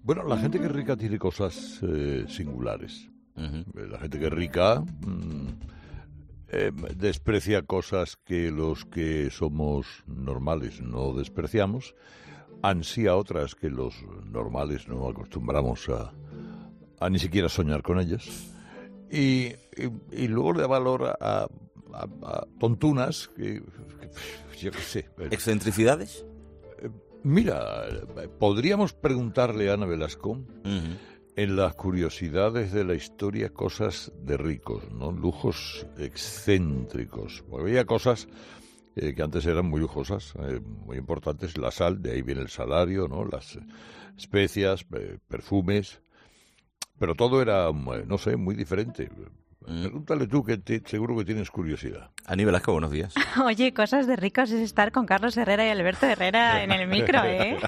Bueno, la gente que es rica tiene cosas singulares. La gente que es rica desprecia cosas que los que somos normales no despreciamos, ansía otras que los normales no acostumbramos a ni siquiera soñar con ellas, y luego le da valor a tontunas que yo qué sé. ¿Excentricidades? Mira, podríamos preguntarle a Ana Velasco en las curiosidades de la historia cosas de ricos, ¿no? Lujos excéntricos. Porque había cosas que antes eran muy lujosas, muy importantes. La sal, de ahí viene el salario, ¿no? Las especias, perfumes. Pero todo era, no sé, muy diferente. Pregúntale tú, que seguro que tienes curiosidad. Ani Velasco, buenos días. Oye, cosas de ricos es estar con Carlos Herrera y Alberto Herrera en el micro, ¿eh?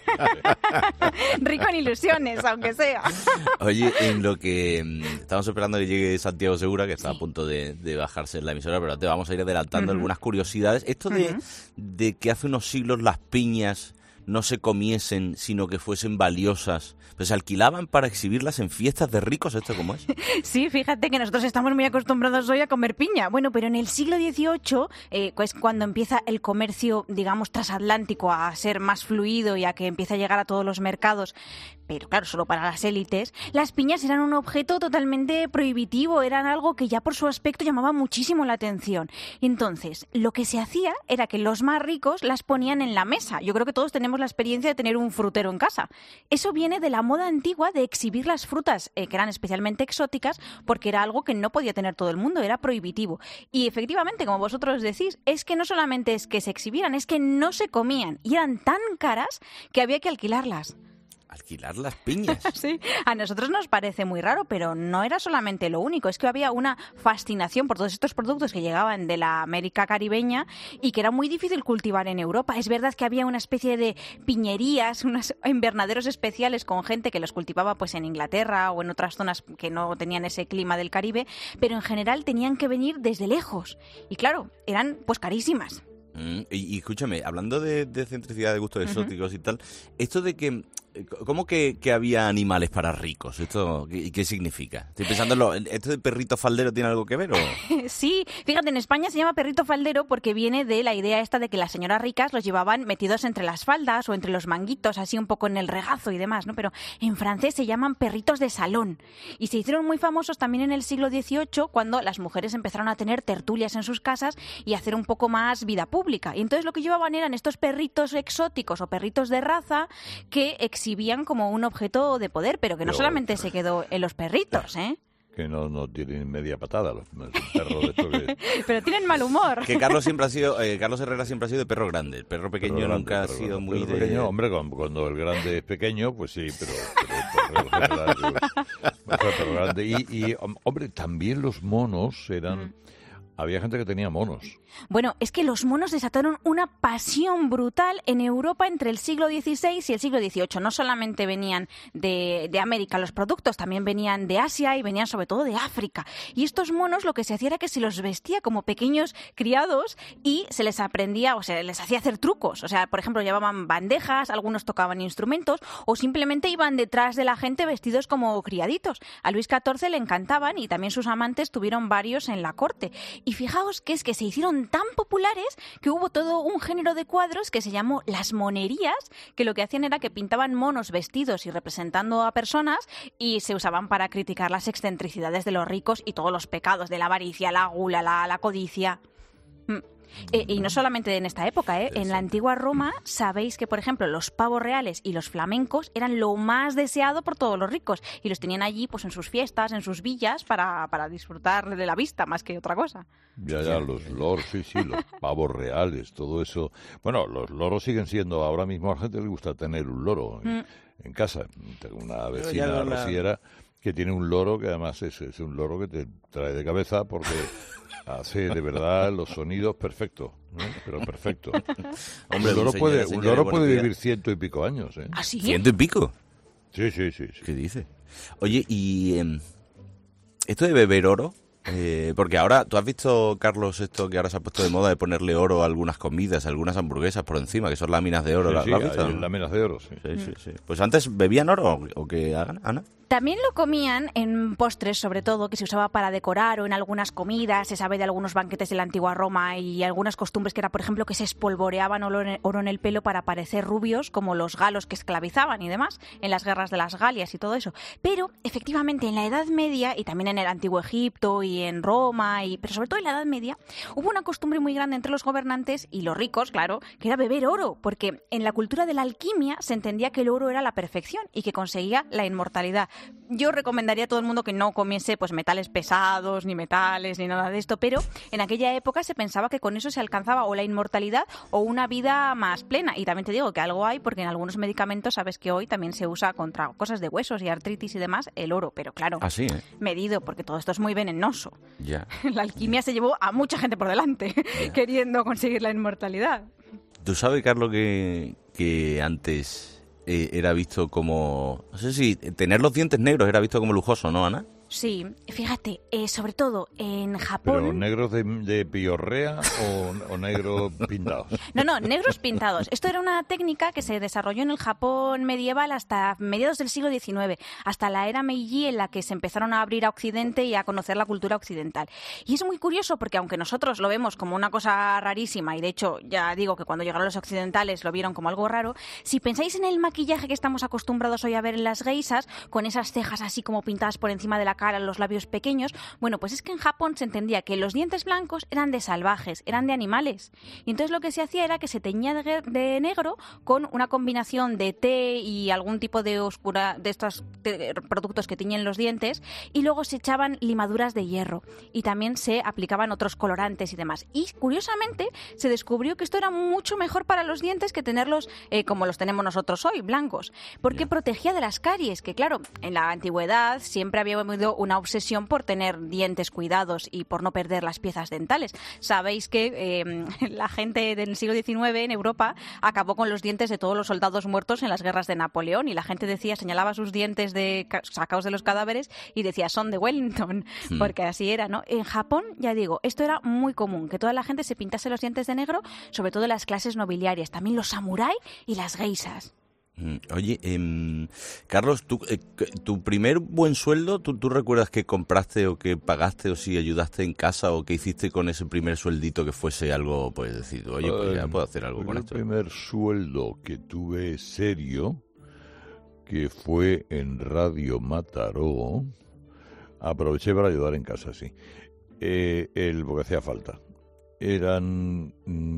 Rico en ilusiones, aunque sea. Oye, en lo que estamos esperando que llegue Santiago Segura, que está a punto de bajarse en la emisora, pero te vamos a ir adelantando algunas curiosidades. Esto de que hace unos siglos las piñas no se comiesen, sino que fuesen valiosas, pues se alquilaban para exhibirlas en fiestas de ricos. ¿Esto cómo es? Sí, fíjate que nosotros estamos muy acostumbrados hoy a comer piña. Bueno, pero en el siglo XVIII, pues cuando empieza el comercio, digamos, transatlántico a ser más fluido y a que empieza a llegar a todos los mercados, pero claro, solo para las élites, las piñas eran un objeto totalmente prohibitivo, eran algo que ya por su aspecto llamaba muchísimo la atención. Entonces, lo que se hacía era que los más ricos las ponían en la mesa. Yo creo que todos tenemos la experiencia de tener un frutero en casa. Eso viene de la moda antigua de exhibir las frutas, que eran especialmente exóticas, porque era algo que no podía tener todo el mundo, era prohibitivo. Y efectivamente, como vosotros decís, es que no solamente es que se exhibieran, es que no se comían y eran tan caras que había que alquilarlas. ¿Alquilar las piñas? Sí, a nosotros nos parece muy raro, pero no era solamente lo único. Es que había una fascinación por todos estos productos que llegaban de la América caribeña y que era muy difícil cultivar en Europa. Es verdad que había una especie de piñerías, unos invernaderos especiales con gente que los cultivaba pues en Inglaterra o en otras zonas que no tenían ese clima del Caribe, pero en general tenían que venir desde lejos. Y claro, eran pues carísimas. Y escúchame, hablando de centricidad, de gustos exóticos y tal, esto de que, ¿cómo que había animales para ricos? ¿Esto qué significa? Estoy pensando, ¿esto de perrito faldero tiene algo que ver o...? Sí, fíjate, en España se llama perrito faldero porque viene de la idea esta de que las señoras ricas los llevaban metidos entre las faldas o entre los manguitos, así un poco en el regazo y demás, ¿no? Pero en francés se llaman perritos de salón y se hicieron muy famosos también en el siglo XVIII cuando las mujeres empezaron a tener tertulias en sus casas y hacer un poco más vida pública. Y entonces lo que llevaban eran estos perritos exóticos o perritos de raza que exhibían como un objeto de poder, pero que no solamente se quedó en los perritos, ¿eh? Que no tienen media patada los perros de estos que... Pero tienen mal humor. Que Carlos Herrera siempre ha sido de perro grande. El perro pequeño nunca ha sido muy de... Pequeño, hombre, cuando el grande es pequeño, pues sí, pero perro grande. Y, hombre, también los monos eran... Había gente que tenía monos. Bueno, es que los monos desataron una pasión brutal en Europa entre el siglo XVI y el siglo XVIII. No solamente venían de América los productos, también venían de Asia y venían sobre todo de África. Y estos monos lo que se hacía era que se los vestía como pequeños criados y se les aprendía, o sea, les hacía hacer trucos. O sea, por ejemplo, llevaban bandejas, algunos tocaban instrumentos o simplemente iban detrás de la gente vestidos como criaditos. A Luis XIV le encantaban y también sus amantes tuvieron varios en la corte. Y fijaos que es que se hicieron tan populares que hubo todo un género de cuadros que se llamó las monerías, que lo que hacían era que pintaban monos vestidos y representando a personas y se usaban para criticar las excentricidades de los ricos y todos los pecados de la avaricia, la gula, la codicia. Y no solamente en esta época, ¿eh? En la antigua Roma sabéis que, por ejemplo, los pavos reales y los flamencos eran lo más deseado por todos los ricos y los tenían allí pues en sus fiestas, en sus villas para disfrutar de la vista más que otra cosa. Ya, los loros, sí, los pavos reales, todo eso. Bueno, los loros siguen siendo, ahora mismo a la gente le gusta tener un loro en casa. Tengo una vecina rociera que tiene un loro que además es un loro que te trae de cabeza porque... hace de verdad los sonidos perfectos, ¿no? Pero perfecto. Hombre, un loro puede vivir 100 y pico años, ¿eh? ¿Ah, sí? ¿100 y pico? Sí. ¿Qué dice? Oye, y esto de beber oro, Porque ahora, ¿tú has visto, Carlos, esto que ahora se ha puesto de moda de ponerle oro a algunas comidas, a algunas hamburguesas por encima, que son láminas de oro? Sí, ¿Lo has visto? láminas de oro, sí. Sí. Pues antes, ¿bebían oro o qué, Ana? También lo comían en postres, sobre todo, que se usaba para decorar o en algunas comidas. Se sabe de algunos banquetes de la antigua Roma y algunas costumbres que era, por ejemplo, que se espolvoreaban oro en el pelo para parecer rubios, como los galos que esclavizaban y demás, en las guerras de las Galias y todo eso. Pero, efectivamente, en la Edad Media, y también en el Antiguo Egipto y en Roma, pero sobre todo en la Edad Media, hubo una costumbre muy grande entre los gobernantes y los ricos, claro, que era beber oro, porque en la cultura de la alquimia se entendía que el oro era la perfección y que conseguía la inmortalidad. Yo recomendaría a todo el mundo que no comiese pues metales pesados, ni metales, ni nada de esto, pero en aquella época se pensaba que con eso se alcanzaba o la inmortalidad o una vida más plena. Y también te digo que algo hay, porque en algunos medicamentos sabes que hoy también se usa contra cosas de huesos y artritis y demás, el oro, pero claro, medido, porque todo esto es muy venenoso. Ya. La alquimia se llevó a mucha gente por delante queriendo conseguir la inmortalidad. ¿Tú sabes, Carlos, que antes era visto como... No sé si tener los dientes negros era visto como lujoso, ¿no, Ana? Sí, fíjate, sobre todo en Japón... ¿Pero negros de piorrea o negros pintados? No, negros pintados. Esto era una técnica que se desarrolló en el Japón medieval hasta mediados del siglo XIX, hasta la era Meiji, en la que se empezaron a abrir a Occidente y a conocer la cultura occidental. Y es muy curioso porque aunque nosotros lo vemos como una cosa rarísima, y de hecho ya digo que cuando llegaron los occidentales lo vieron como algo raro, si pensáis en el maquillaje que estamos acostumbrados hoy a ver en las geishas, con esas cejas así como pintadas por encima de la cara, los labios pequeños, bueno, pues es que en Japón se entendía que los dientes blancos eran de salvajes, eran de animales. Y entonces lo que se hacía era que se teñía de negro con una combinación de té y algún tipo de estos productos que tiñen los dientes, y luego se echaban limaduras de hierro y también se aplicaban otros colorantes y demás. Y curiosamente se descubrió que esto era mucho mejor para los dientes que tenerlos como los tenemos nosotros hoy, blancos, porque protegía de las caries, que claro, en la antigüedad siempre había habido una obsesión por tener dientes cuidados y por no perder las piezas dentales. Sabéis que la gente del siglo XIX en Europa acabó con los dientes de todos los soldados muertos en las guerras de Napoleón, y la gente señalaba sus dientes sacados de los cadáveres y decía, son de Wellington, porque así era, ¿no? En Japón, ya digo, esto era muy común, que toda la gente se pintase los dientes de negro, sobre todo las clases nobiliarias, también los samurái y las geishas. Oye, Carlos, tu primer buen sueldo, ¿tú recuerdas que compraste o que pagaste o si ayudaste en casa o qué hiciste con ese primer sueldito que fuese algo, pues decir, oye, pues ya puedo hacer algo con esto? El primer sueldo que tuve serio, que fue en Radio Mataró, aproveché para ayudar en casa, sí, porque hacía falta. Eran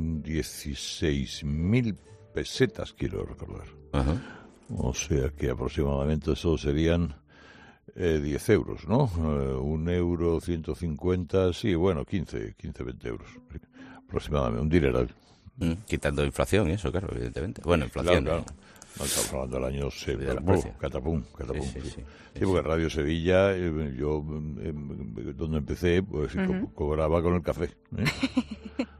16.000 pesetas, quiero recordar. Ajá. O sea que aproximadamente eso serían 10 euros, ¿no? 1 euro, 150, sí, bueno, 15, 20 euros aproximadamente, un dineral. Quitando inflación, eso, claro, evidentemente. Bueno, inflación. Claro. No, estamos hablando del año catapum. Sí, porque Radio Sevilla, yo donde empecé, pues cobraba con el café.